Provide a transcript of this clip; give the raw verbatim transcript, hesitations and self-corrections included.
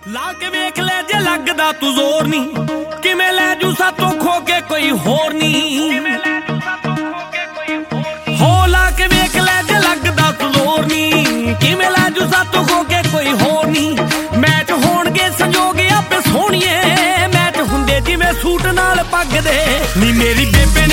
ਲਾ ਕੇ ਵੇਖ ਲੈ ਜੇ ਲੱਗਦਾ ਤੂੰ ਜ਼ੋਰ ਨੀ, ਕਿਵੇਂ ਲੈ ਜੂ ਸਾਤੋਂ ਖੋ ਕੇ ਕੋਈ ਹੋਰ ਨੀ। ਹੋ ਲਾ ਕੇ ਵੇਖ ਲੈ ਜੇ ਲੱਗਦਾ ਤੂੰ ਜ਼ੋਰ ਨੀ, ਕਿਵੇਂ ਲੈ ਜੂ ਸਾਤੋਂ ਖੋ ਕੇ ਕੋਈ ਹੋਰ ਨੀ। ਮੈਚ ਹੋਣਗੇ ਸੰਜੋਗ ਆਪੇ ਸੋਹਣੀਏ, ਮੈਚ ਹੁੰਦੇ ਜਿਵੇਂ ਸੂਟ ਨਾਲ ਪੱਗ ਦੇ ਨੀ। ਮੇਰੀ ਬੇਬੇ